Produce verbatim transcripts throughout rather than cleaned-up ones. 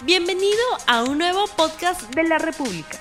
Bienvenido a un nuevo podcast de La República.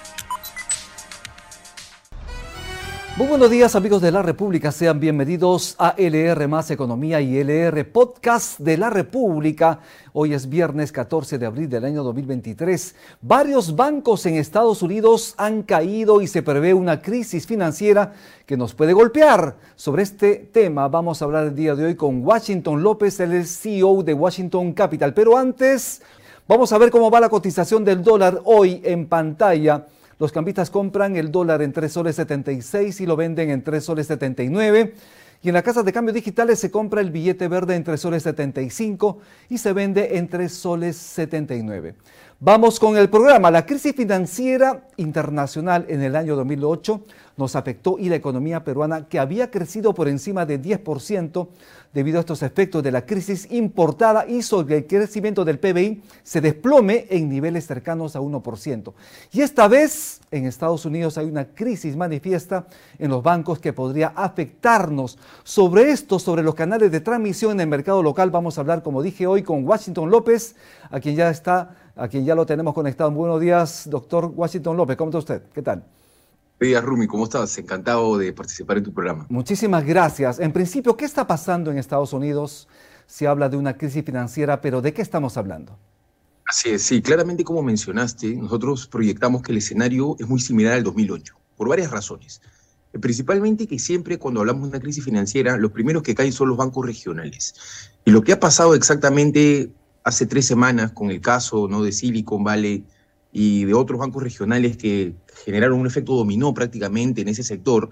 Muy buenos días, amigos de La República, sean bienvenidos a L R Más Economía y L R Podcast de La República. Hoy es viernes catorce de abril del año dos mil veintitrés. Varios bancos en Estados Unidos han caído y se prevé una crisis financiera que nos puede golpear. Sobre este tema vamos a hablar el día de hoy con Washington López, el C E O de Washington Capital. Pero antes, vamos a ver cómo va la cotización del dólar hoy en pantalla. Los cambistas compran el dólar en tres soles setenta y seis y lo venden en tres soles setenta y nueve. Y en las casas de cambios digitales se compra el billete verde en tres soles setenta y cinco y se vende en tres soles setenta y nueve. Vamos con el programa. La crisis financiera internacional en el año dos mil ocho nos afectó y la economía peruana, que había crecido por encima de diez por ciento debido a estos efectos de la crisis importada, hizo que el crecimiento del P B I se desplome en niveles cercanos a uno por ciento. Y esta vez en Estados Unidos hay una crisis manifiesta en los bancos que podría afectarnos. Sobre esto, sobre los canales de transmisión en el mercado local, vamos a hablar, como dije hoy, con Washington López, a quien ya está, a quien ya lo tenemos conectado. Buenos días, doctor Washington López. ¿Cómo está usted? ¿Qué tal? Buenos días, Rumi, ¿cómo estás? Encantado de participar en tu programa. Muchísimas gracias. En principio, ¿qué está pasando en Estados Unidos? Se habla de una crisis financiera, pero ¿de qué estamos hablando? Así es, sí, claramente como mencionaste, nosotros proyectamos que el escenario es muy similar al dos mil ocho, por varias razones. Principalmente que siempre cuando hablamos de una crisis financiera, los primeros que caen son los bancos regionales. Y lo que ha pasado exactamente hace tres semanas con el caso, ¿no?, de Silicon Valley y de otros bancos regionales que generaron un efecto dominó prácticamente en ese sector,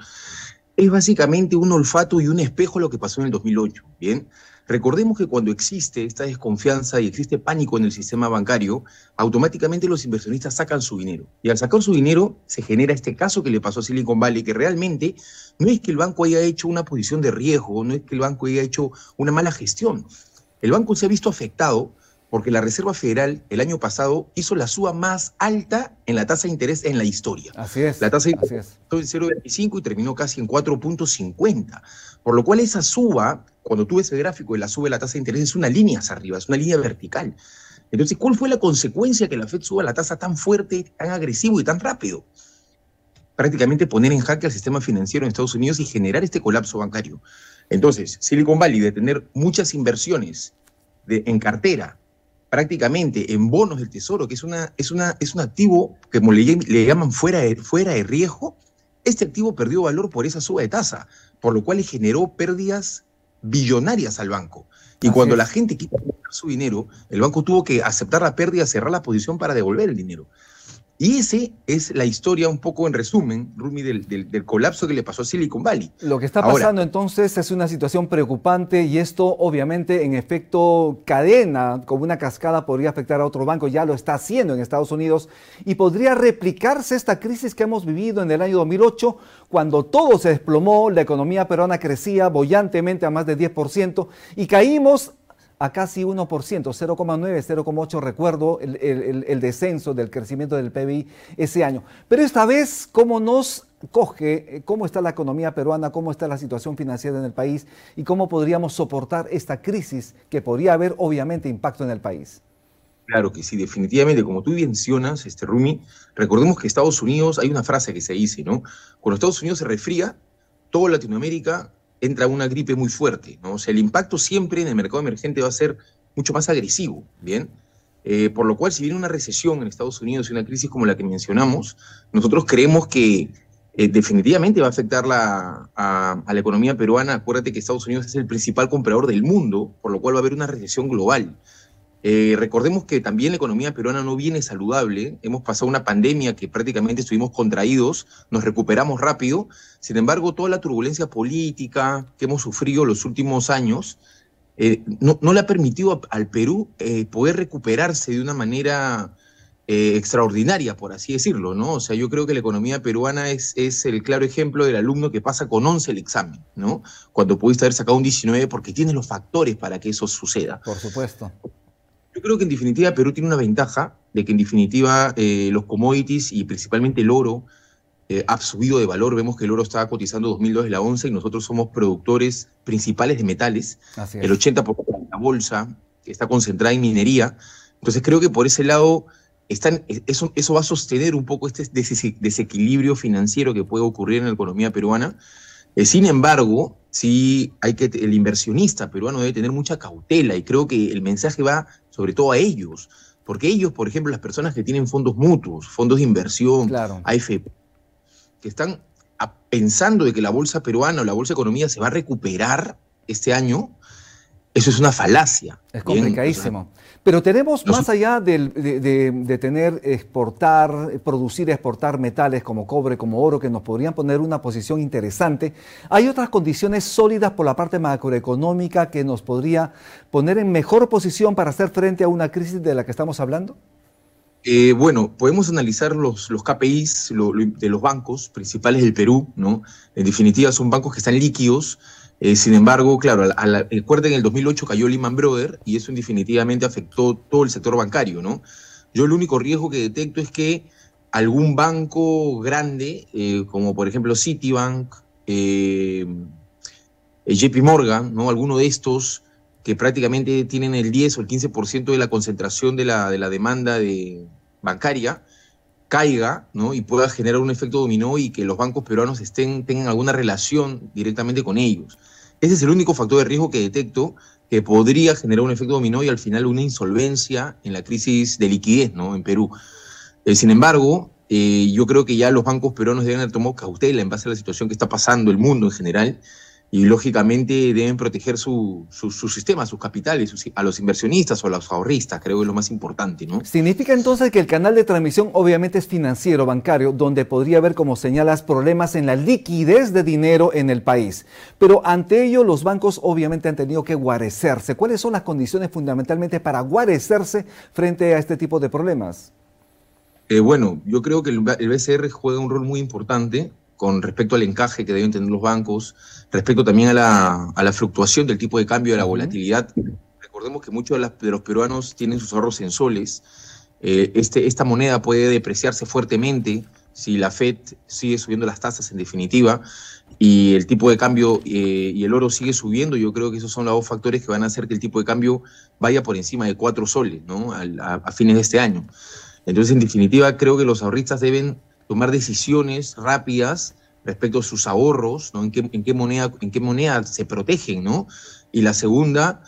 es básicamente un olfato y un espejo de lo que pasó en el dos mil ocho, ¿bien? Recordemos que cuando existe esta desconfianza y existe pánico en el sistema bancario, automáticamente los inversionistas sacan su dinero. Y al sacar su dinero se genera este caso que le pasó a Silicon Valley, que realmente no es que el banco haya hecho una posición de riesgo, no es que el banco haya hecho una mala gestión. El banco se ha visto afectado porque la Reserva Federal el año pasado hizo la suba más alta en la tasa de interés en la historia. Así es. La tasa de interés empezó en cero punto veinticinco y terminó casi en cuatro punto cincuenta. Por lo cual esa suba, cuando tú ves el gráfico de la suba de la tasa de interés, es una línea hacia arriba, es una línea vertical. Entonces, ¿cuál fue la consecuencia que la Fed suba la tasa tan fuerte, tan agresivo y tan rápido? Prácticamente poner en jaque al sistema financiero en Estados Unidos y generar este colapso bancario. Entonces, Silicon Valley, de tener muchas inversiones de, en cartera, prácticamente en bonos del tesoro, que es, una, es, una, es un activo que como le, le llaman fuera de, fuera de riesgo, este activo perdió valor por esa suba de tasa, por lo cual le generó pérdidas billonarias al banco. Y Así cuando es. la gente quiso su dinero, el banco tuvo que aceptar la pérdida, cerrar la posición para devolver el dinero. Y esa es la historia un poco en resumen, Rumi, del, del, del colapso que le pasó a Silicon Valley. Lo que está pasando Ahora, entonces es una situación preocupante y esto obviamente en efecto cadena, como una cascada, podría afectar a otro banco, ya lo está haciendo en Estados Unidos y podría replicarse esta crisis que hemos vivido en el año dos mil ocho, cuando todo se desplomó, la economía peruana crecía bollantemente a más de diez por ciento y caímos a casi uno por ciento, cero coma nueve, cero coma ocho, recuerdo el, el, el descenso del crecimiento del P B I ese año. Pero esta vez, ¿cómo nos coge, cómo está la economía peruana, cómo está la situación financiera en el país y cómo podríamos soportar esta crisis que podría haber obviamente impacto en el país? Claro que sí, definitivamente, como tú mencionas, este, Rumi, recordemos que Estados Unidos, hay una frase que se dice, ¿no? Cuando Estados Unidos se resfría, toda Latinoamérica entra una gripe muy fuerte, ¿no? O sea, el impacto siempre en el mercado emergente va a ser mucho más agresivo, ¿bien? Eh, por lo cual, si viene una recesión en Estados Unidos y una crisis como la que mencionamos, nosotros creemos que eh, definitivamente va a afectar la, a, a la economía peruana. Acuérdate que Estados Unidos es el principal comprador del mundo, por lo cual va a haber una recesión global. Eh, recordemos que también la economía peruana no viene saludable, hemos pasado una pandemia que prácticamente estuvimos contraídos, nos recuperamos rápido, sin embargo toda la turbulencia política que hemos sufrido los últimos años eh, no, no le ha permitido al Perú eh, poder recuperarse de una manera eh, extraordinaria, por así decirlo, ¿no? O sea, yo creo que la economía peruana es, es el claro ejemplo del alumno que pasa con once el examen, ¿no? Cuando pudiste haber sacado un diecinueve porque tienes los factores para que eso suceda. Por supuesto. Yo creo que en definitiva Perú tiene una ventaja de que en definitiva eh, los commodities y principalmente el oro eh, ha subido de valor. Vemos que el oro está cotizando dos mil dólares la onza y nosotros somos productores principales de metales. Así es. El ochenta por ciento de la bolsa está concentrada en minería. Entonces creo que por ese lado están, eso, eso va a sostener un poco este desequilibrio financiero que puede ocurrir en la economía peruana. Eh, sin embargo, sí hay que, el inversionista peruano debe tener mucha cautela, y creo que el mensaje va sobre todo a ellos, porque ellos, por ejemplo, las personas que tienen fondos mutuos, fondos de inversión, Claro. A F P, que están a, pensando de que la bolsa peruana o la bolsa de economía se va a recuperar este año, eso es una falacia. Es Bien, complicadísimo. o sea, Pero tenemos, los- más allá del- de, de- de tener, exportar, producir, exportar metales como cobre, como oro, que nos podrían poner una posición interesante, hay otras condiciones sólidas por la parte macroeconómica que nos podría poner en mejor posición para hacer frente a una crisis de la que estamos hablando. Eh, bueno, podemos analizar los, los K P Is lo, lo, de los bancos principales del Perú, ¿no? En definitiva, son bancos que están líquidos. Eh, sin embargo, claro, a la, recuerden, en el dos mil ocho cayó Lehman Brothers y eso definitivamente afectó todo el sector bancario, ¿no? Yo el único riesgo que detecto es que algún banco grande, eh, como por ejemplo Citibank, eh, J P Morgan, ¿no? Alguno de estos que prácticamente tienen el diez o el quince por ciento de la concentración de la, de la demanda de, bancaria, caiga, ¿no? Y pueda generar un efecto dominó y que los bancos peruanos estén, tengan alguna relación directamente con ellos. Ese es el único factor de riesgo que detecto que podría generar un efecto dominó y al final una insolvencia en la crisis de liquidez, ¿no? En Perú. Eh, sin embargo, eh, yo creo que ya los bancos peruanos deben haber tomado cautela en base a la situación que está pasando el mundo en general, y lógicamente deben proteger su, su, su sistema, sus capitales, sus, a los inversionistas o a los ahorristas, creo que es lo más importante, ¿no? Significa entonces que el canal de transmisión obviamente es financiero, bancario, donde podría haber, como señalas, problemas en la liquidez de dinero en el país. Pero ante ello los bancos obviamente han tenido que guarecerse. ¿Cuáles son las condiciones fundamentalmente para guarecerse frente a este tipo de problemas? Eh, bueno, yo creo que el, el B C R juega un rol muy importante con respecto al encaje que deben tener los bancos, respecto también a la, a la fluctuación del tipo de cambio, de la volatilidad. Recordemos que muchos de, las, de los peruanos tienen sus ahorros en soles. Eh, este, esta moneda puede depreciarse fuertemente si la Fed sigue subiendo las tasas, en definitiva, y el tipo de cambio eh, y el oro sigue subiendo. Yo creo que esos son los dos factores que van a hacer que el tipo de cambio vaya por encima de cuatro soles, ¿no? a, a, a fines de este año. Entonces, en definitiva, creo que los ahorristas deben tomar decisiones rápidas respecto a sus ahorros, ¿no? En qué, en qué moneda, en qué moneda se protegen, ¿no? Y la segunda,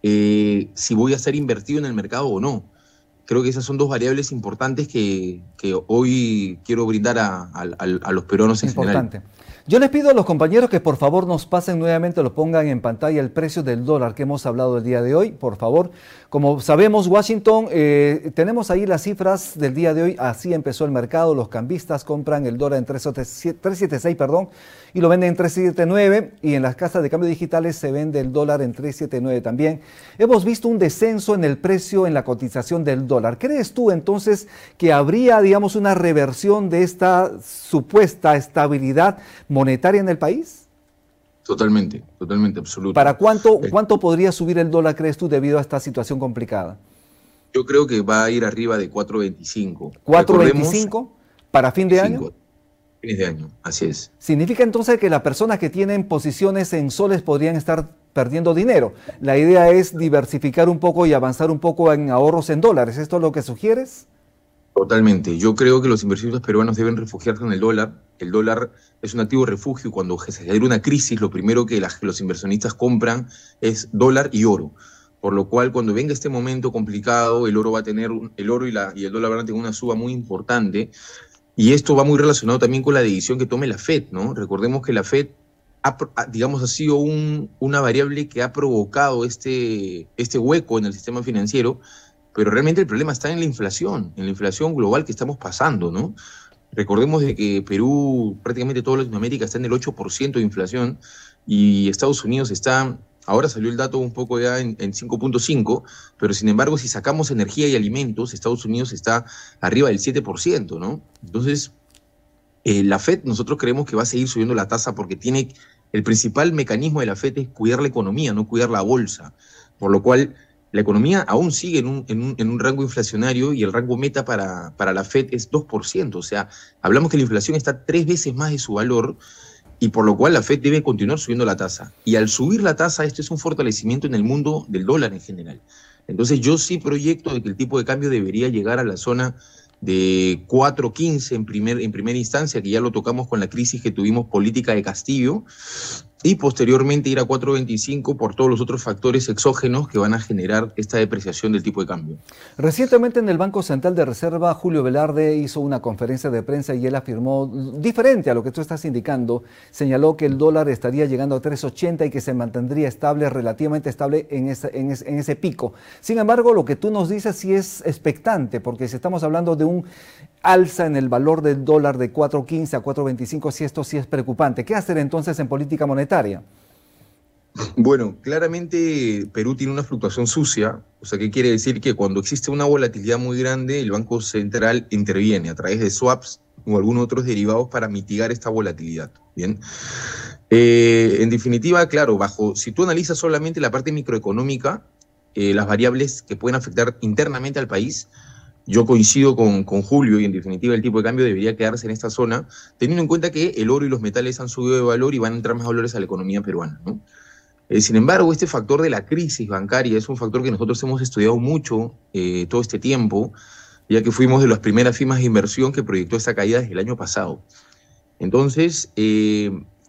eh, si voy a estar invertido en el mercado o no. Creo que esas son dos variables importantes que, que hoy quiero brindar a, a, a los peruanos en Importante. general. Yo les pido a los compañeros que por favor nos pasen nuevamente, lo pongan en pantalla, el precio del dólar que hemos hablado el día de hoy, por favor. Como sabemos, Washington, eh, tenemos ahí las cifras del día de hoy, así empezó el mercado, los cambistas compran el dólar en tres setenta y seis, perdón, y lo venden en tres setenta y nueve, y en las casas de cambio digitales se vende el dólar en tres setenta y nueve también. Hemos visto un descenso en el precio, en la cotización del dólar. ¿Crees tú entonces que habría, digamos, una reversión de esta supuesta estabilidad monetaria en el país? Totalmente, totalmente, absoluto. ¿Para cuánto, cuánto podría subir el dólar, crees tú, debido a esta situación complicada? Yo creo que va a ir arriba de cuatro veinticinco. ¿cuatro veinticinco para fin de año? Fines de año, así es. ¿Significa entonces que las personas que tienen posiciones en soles podrían estar perdiendo dinero? La idea es diversificar un poco y avanzar un poco en ahorros en dólares. ¿Esto es lo que sugieres? Totalmente. Yo creo que los inversionistas peruanos deben refugiarse en el dólar. El dólar es un activo refugio. Cuando se genera una crisis, lo primero que las, los inversionistas compran es dólar y oro. Por lo cual, cuando venga este momento complicado, el oro va a tener, el oro y, la, y el dólar van a tener una suba muy importante. Y esto va muy relacionado también con la decisión que tome la Fed, ¿no? Recordemos que la Fed, ha, digamos, ha sido un, una variable que ha provocado este, este hueco en el sistema financiero, pero realmente el problema está en la inflación, en la inflación global que estamos pasando, ¿no? Recordemos de que Perú, prácticamente toda Latinoamérica está en el ocho por ciento de inflación y Estados Unidos está, ahora salió el dato un poco ya en, en cinco punto cinco, pero sin embargo si sacamos energía y alimentos, Estados Unidos está arriba del siete por ciento, ¿no? Entonces, eh, la Fed, nosotros creemos que va a seguir subiendo la tasa porque tiene, el principal mecanismo de la Fed es cuidar la economía, no cuidar la bolsa, por lo cual la economía aún sigue en un, en, un, en un rango inflacionario y el rango meta para, para la Fed es dos por ciento. O sea, hablamos que la inflación está tres veces más de su valor y por lo cual la Fed debe continuar subiendo la tasa. Y al subir la tasa, esto es un fortalecimiento en el mundo del dólar en general. Entonces yo sí proyecto de que el tipo de cambio debería llegar a la zona de cuatro quince en, primer, en primera instancia, que ya lo tocamos con la crisis que tuvimos política de Castillo, y posteriormente ir a cuatro veinticinco por todos los otros factores exógenos que van a generar esta depreciación del tipo de cambio. Recientemente en el Banco Central de Reserva, Julio Velarde hizo una conferencia de prensa y él afirmó, diferente a lo que tú estás indicando, señaló que el dólar estaría llegando a tres ochenta y que se mantendría estable, relativamente estable en ese, en, ese, en ese pico. Sin embargo, lo que tú nos dices sí es expectante, porque si estamos hablando de un alza en el valor del dólar de cuatro quince a cuatro veinticinco, si esto sí es preocupante. ¿Qué hacer entonces en política monetaria? Bueno, claramente Perú tiene una fluctuación sucia, o sea, ¿qué quiere decir? Que cuando existe una volatilidad muy grande, el Banco Central interviene a través de swaps o algunos otros derivados para mitigar esta volatilidad, ¿bien? Eh, en definitiva, claro, bajo, si tú analizas solamente la parte microeconómica, eh, las variables que pueden afectar internamente al país, yo coincido con, con Julio y en definitiva el tipo de cambio debería quedarse en esta zona, teniendo en cuenta que el oro y los metales han subido de valor y van a entrar más valores a la economía peruana, ¿no? Eh, sin embargo, este factor de la crisis bancaria es un factor que nosotros hemos estudiado mucho eh, todo este tiempo, ya que fuimos de las primeras firmas de inversión que proyectó esta caída desde el año pasado. Entonces, eh,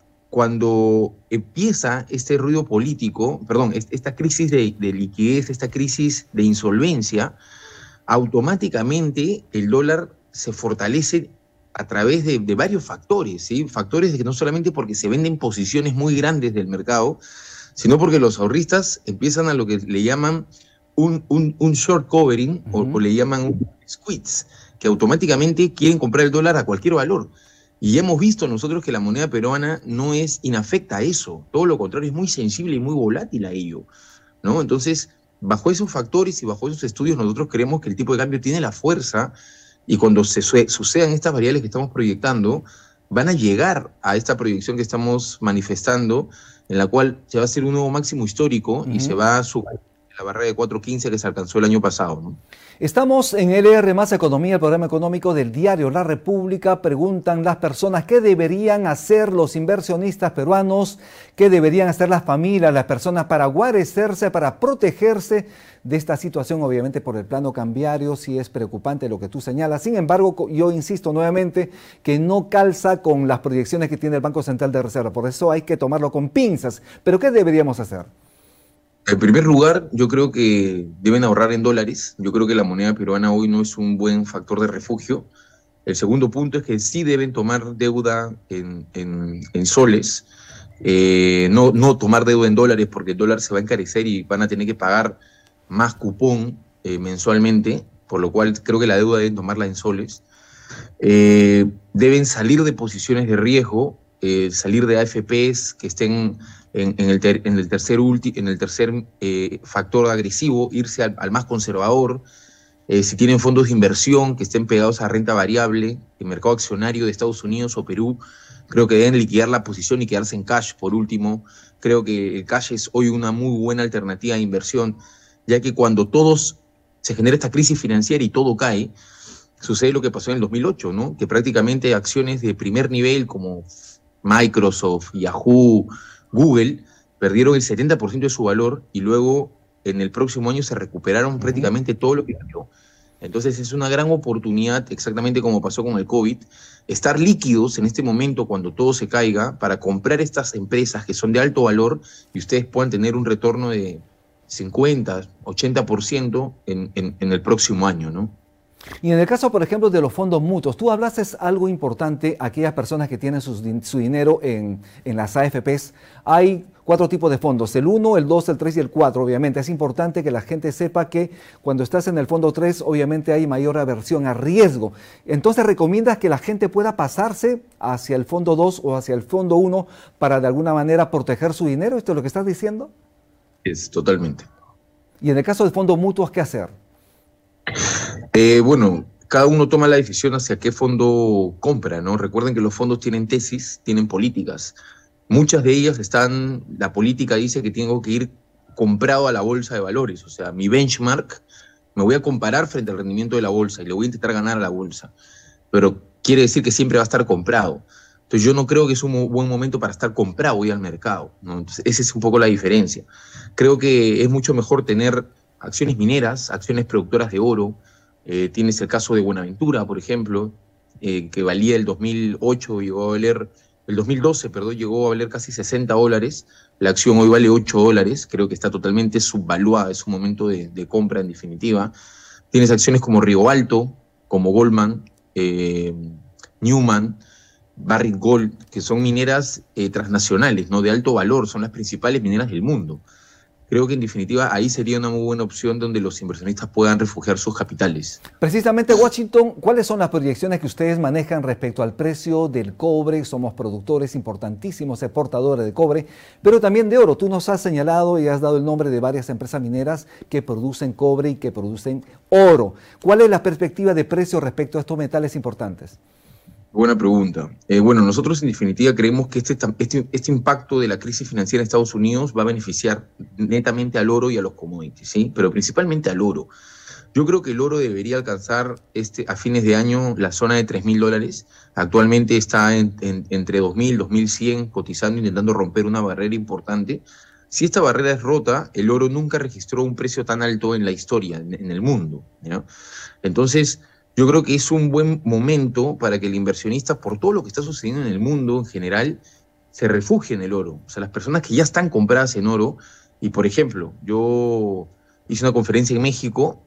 cuando empieza este ruido político, perdón, esta crisis de, de liquidez, esta crisis de insolvencia, automáticamente el dólar se fortalece a través de, de varios factores, ¿sí? Factores de que no solamente porque se venden posiciones muy grandes del mercado, sino porque los ahorristas empiezan a lo que le llaman un, un, un short covering, uh-huh. o, o le llaman un squeeze, que automáticamente quieren comprar el dólar a cualquier valor. Y hemos visto nosotros que la moneda peruana no es inafecta a eso, todo lo contrario, es muy sensible y muy volátil a ello, ¿no? Entonces, bajo esos factores y bajo esos estudios nosotros creemos que el tipo de cambio tiene la fuerza y cuando se sucedan estas variables que estamos proyectando, van a llegar a esta proyección que estamos manifestando, en la cual se va a hacer un nuevo máximo histórico uh-huh. y se va a subir la barrera de cuatro quince que se alcanzó el año pasado, ¿no? Estamos en L R más Economía, el programa económico del diario La República. Preguntan las personas qué deberían hacer los inversionistas peruanos, qué deberían hacer las familias, las personas para guarecerse, para protegerse de esta situación, obviamente por el plano cambiario, sí es preocupante lo que tú señalas. Sin embargo, yo insisto nuevamente que no calza con las proyecciones que tiene el Banco Central de Reserva, por eso hay que tomarlo con pinzas. ¿Pero qué deberíamos hacer? En primer lugar, yo creo que deben ahorrar en dólares. Yo creo que la moneda peruana hoy no es un buen factor de refugio. El segundo punto es que sí deben tomar deuda en, en, en soles, eh, no, no tomar deuda en dólares porque el dólar se va a encarecer y van a tener que pagar más cupón eh, mensualmente, por lo cual creo que la deuda deben tomarla en soles. Eh, deben salir de posiciones de riesgo, eh, salir de A F Pes que estén en, en, el, ter, en el tercer, ulti, en el tercer eh, factor agresivo, irse al, al más conservador. Eh, si tienen fondos de inversión que estén pegados a renta variable, el mercado accionario de Estados Unidos o Perú, creo que deben liquidar la posición y quedarse en cash. Por último, creo que el cash es hoy una muy buena alternativa de inversión, ya que cuando todos se genera esta crisis financiera y todo cae, sucede lo que pasó en el dos mil ocho, ¿no? Que prácticamente acciones de primer nivel como Microsoft, Yahoo, Google, perdieron el setenta por ciento de su valor y luego en el próximo año se recuperaron uh-huh. prácticamente todo lo que cayó. Entonces es una gran oportunidad, exactamente como pasó con el COVID, estar líquidos en este momento cuando todo se caiga para comprar estas empresas que son de alto valor y ustedes puedan tener un retorno de cincuenta, ochenta por ciento en, en, en el próximo año, ¿no? Y en el caso, por ejemplo, de los fondos mutuos, tú hablaste algo importante, aquellas personas que tienen sus, su dinero en, en las A F Pes. Hay cuatro tipos de fondos, el uno, el dos, el tres y el cuatro, obviamente. Es importante que la gente sepa que cuando estás en el fondo tres, obviamente hay mayor aversión a riesgo. Entonces, ¿recomiendas que la gente pueda pasarse hacia el fondo dos o hacia el fondo uno para de alguna manera proteger su dinero? ¿Esto es lo que estás diciendo? Es totalmente. Y en el caso de fondos mutuos, ¿qué hacer? Eh, bueno, cada uno toma la decisión hacia qué fondo compra, ¿no? Recuerden que los fondos tienen tesis, tienen políticas. Muchas de ellas están, la política dice que tengo que ir comprado a la bolsa de valores. O sea, mi benchmark, me voy a comparar frente al rendimiento de la bolsa y le voy a intentar ganar a la bolsa. Pero quiere decir que siempre va a estar comprado. Entonces yo no creo que es un buen momento para estar comprado hoy al mercado, ¿no? Entonces esa es un poco la diferencia. Creo que es mucho mejor tener acciones mineras, acciones productoras de oro. Eh, tienes el caso de Buenaventura, por ejemplo, eh, que valía el dos mil ocho, llegó a valer, el dos mil doce, perdón, llegó a valer casi sesenta dólares. La acción hoy vale ocho dólares, creo que está totalmente subvaluada, es un momento de, de compra en definitiva. Tienes acciones como Río Alto, como Goldman, eh, Newman, Barrick Gold, que son mineras eh, transnacionales, ¿no? De alto valor, son las principales mineras del mundo. Creo que en definitiva ahí sería una muy buena opción donde los inversionistas puedan refugiar sus capitales. Precisamente, Washington, ¿cuáles son las proyecciones que ustedes manejan respecto al precio del cobre? Somos productores importantísimos, exportadores de cobre, pero también de oro. Tú nos has señalado y has dado el nombre de varias empresas mineras que producen cobre y que producen oro. ¿Cuál es la perspectiva de precio respecto a estos metales importantes? Buena pregunta. Eh, bueno, nosotros en definitiva creemos que este, este, este impacto de la crisis financiera en Estados Unidos va a beneficiar netamente al oro y a los commodities, ¿sí? Pero principalmente al oro. Yo creo que el oro debería alcanzar este, a fines de año la zona de tres mil dólares. Actualmente está en, en, entre dos mil, dos mil cien, cotizando, intentando romper una barrera importante. Si esta barrera es rota, el oro nunca registró un precio tan alto en la historia, en, en el mundo, ¿no? Entonces, yo creo que es un buen momento para que el inversionista, por todo lo que está sucediendo en el mundo en general, se refugie en el oro. O sea, las personas que ya están compradas en oro, y por ejemplo, yo hice una conferencia en México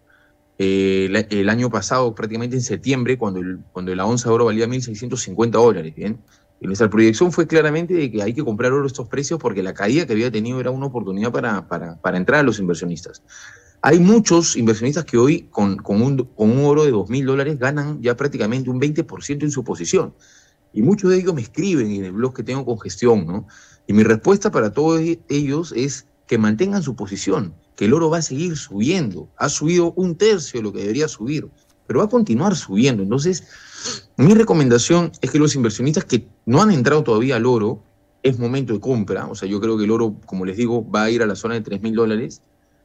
eh, el, el año pasado, prácticamente en septiembre, cuando, el, cuando la onza de oro valía mil seiscientos cincuenta dólares, ¿bien? Y nuestra proyección fue claramente de que hay que comprar oro a estos precios porque la caída que había tenido era una oportunidad para, para, para entrar a los inversionistas. Hay muchos inversionistas que hoy con, con, un, con un oro de dos mil dólares ganan ya prácticamente un veinte por ciento en su posición. Y muchos de ellos me escriben en el blog que tengo con gestión, ¿no? Y mi respuesta para todos ellos es que mantengan su posición, que el oro va a seguir subiendo. Ha subido un tercio de lo que debería subir, pero va a continuar subiendo. Entonces, mi recomendación es que los inversionistas que no han entrado todavía al oro, es momento de compra. O sea, yo creo que el oro, como les digo, va a ir a la zona de tres mil dólares.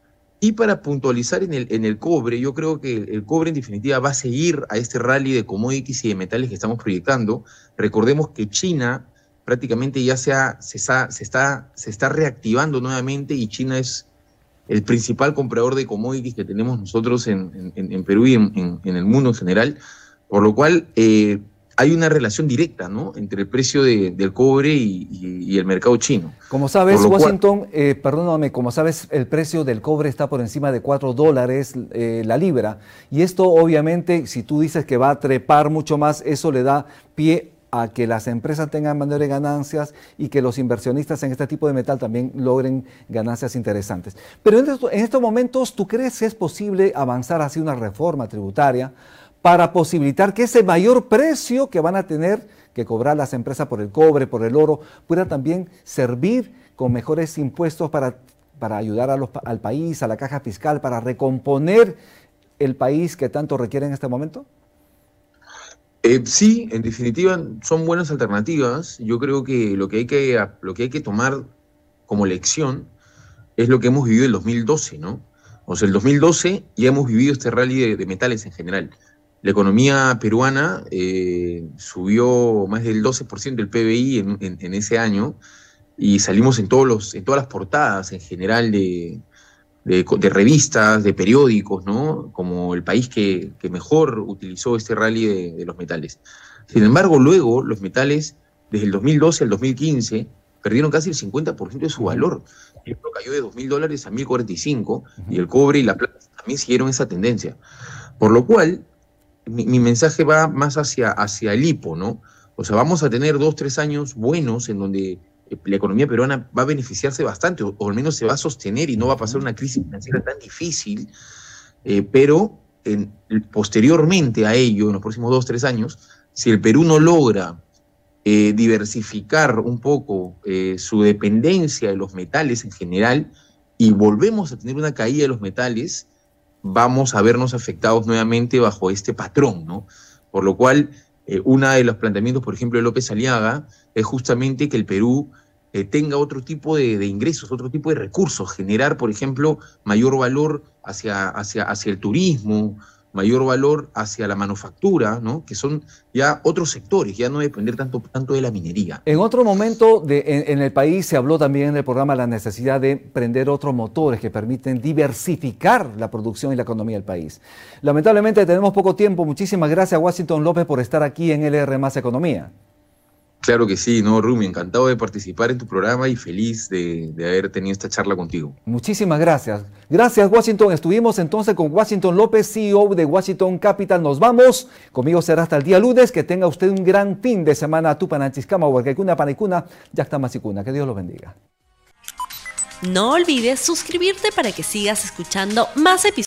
Y para puntualizar en el, en el cobre, yo creo que el cobre en definitiva va a seguir a este rally de commodities y de metales que estamos proyectando. Recordemos que China prácticamente ya se, ha, se, está, se, está, se está reactivando nuevamente y China es el principal comprador de commodities que tenemos nosotros en, en, en Perú y en, en, en el mundo en general, por lo cual eh, hay una relación directa, ¿no?, entre el precio de, del cobre y, y, y el mercado chino. Como sabes, Washington, cual... eh, perdóname, como sabes, el precio del cobre está por encima de cuatro dólares eh, la libra. Y esto, obviamente, si tú dices que va a trepar mucho más, eso le da pie a que las empresas tengan mayores ganancias y que los inversionistas en este tipo de metal también logren ganancias interesantes. Pero en, esto, en estos momentos, ¿tú crees que es posible avanzar hacia una reforma tributaria para posibilitar que ese mayor precio que van a tener que cobrar las empresas por el cobre, por el oro, pueda también servir con mejores impuestos para, para ayudar a los, al país, a la caja fiscal, para recomponer el país que tanto requiere en este momento? Eh, sí, en definitiva son buenas alternativas. Yo creo que lo que hay que, lo que, hay que tomar como lección es lo que hemos vivido en el dos mil doce, ¿no? O sea, el dos mil doce ya hemos vivido este rally de, de metales en general. La economía peruana eh, subió más del doce por ciento del P B I en, en, en ese año y salimos en, todos los, en todas las portadas en general de, de, de revistas, de periódicos, ¿no?, como el país que, que mejor utilizó este rally de, de los metales. Sin embargo, luego los metales, desde el dos mil doce al dos mil quince, perdieron casi el cincuenta por ciento de su valor. El oro cayó de dos mil dólares a mil cuarenta y cinco y el cobre y la plata también siguieron esa tendencia. Por lo cual, Mi, mi mensaje va más hacia, hacia el hipo, ¿no? O sea, vamos a tener dos, tres años buenos en donde la economía peruana va a beneficiarse bastante, o, o al menos se va a sostener y no va a pasar una crisis financiera tan difícil, eh, pero en, posteriormente a ello, en los próximos dos, tres años, si el Perú no logra eh, diversificar un poco eh, su dependencia de los metales en general y volvemos a tener una caída de los metales, vamos a vernos afectados nuevamente bajo este patrón, ¿no? Por lo cual, eh, uno de los planteamientos, por ejemplo, de López Aliaga, es justamente que el Perú eh, tenga otro tipo de, de ingresos, otro tipo de recursos, generar, por ejemplo, mayor valor hacia, hacia, hacia el turismo, mayor valor hacia la manufactura, ¿no? Que son ya otros sectores, ya no depender tanto, tanto de la minería. En otro momento de, en, en el país se habló también en el programa de la necesidad de prender otros motores que permiten diversificar la producción y la economía del país. Lamentablemente tenemos poco tiempo. Muchísimas gracias, Washington López, por estar aquí en L R Más Economía. Claro que sí, no, Rumi, encantado de participar en tu programa y feliz de, de haber tenido esta charla contigo. Muchísimas gracias. Gracias, Washington. Estuvimos entonces con Washington López, C E O de Washington Capital. Nos vamos. Conmigo será hasta el día lunes. Que tenga usted un gran fin de semana. Tupananchiskama, Huarcaicuna, Panicuna, Yactamasicuna. Que Dios lo bendiga. No olvides suscribirte para que sigas escuchando más episodios.